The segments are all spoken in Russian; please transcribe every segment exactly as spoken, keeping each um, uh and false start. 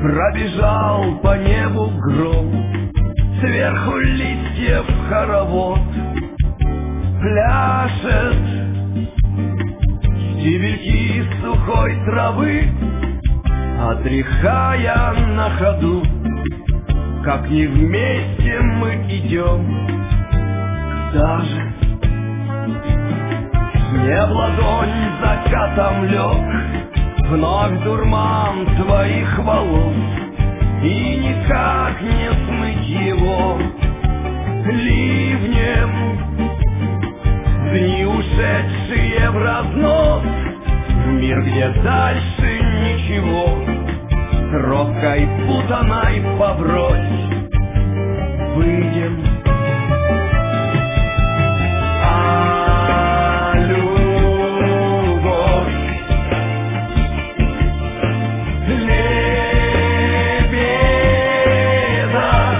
Пробежал по небу гром, сверху листьев хоровод пляшет. Стебельки сухой травы, отряхая на ходу, как не вместе мы идем. Даже не в ладонь закатом лег вновь дурман твоих волос, и никак не смыть его ливнем. Дни, ушедшие в разнос, в мир, где дальше ничего, тропкой путаной поврось выйдем. А любовь лебеда,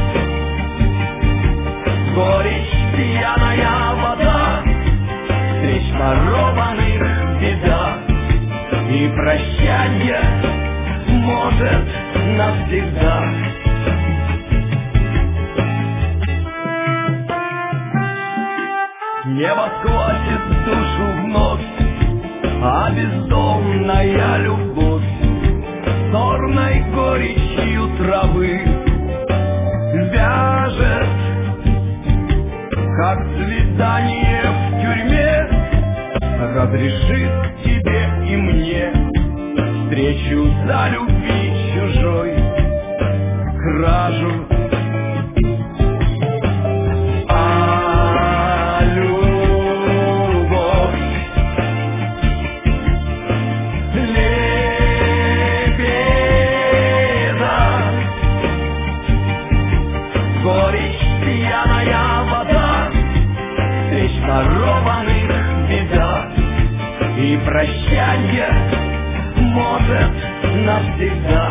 горечь пьяная вода, встреч ворованных беда, и прощанье может навсегда. Небо сквозит душу вновь, а бездомная любовь сорной горечью травы вяжет, как свидание в тюрьме разрешит тебе и мне встречу за любви чужой кражу. Ворованных беда, и прощанье может навсегда.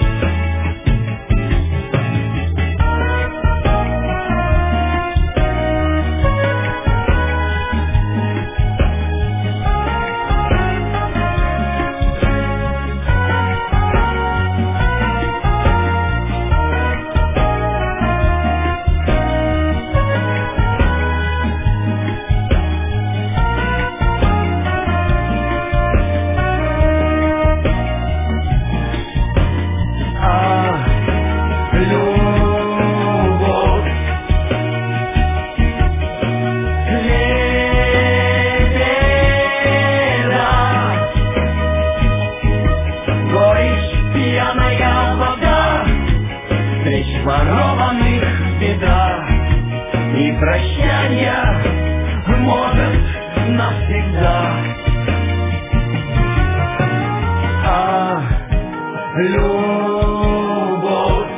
Ворованных беда, и прощанье может навсегда. А любовь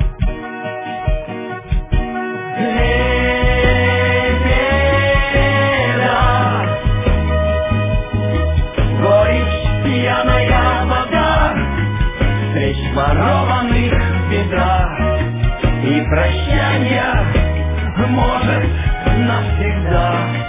лебеда, горечь пьяная вода, встреч ворованных беда, и прощанье может навсегда.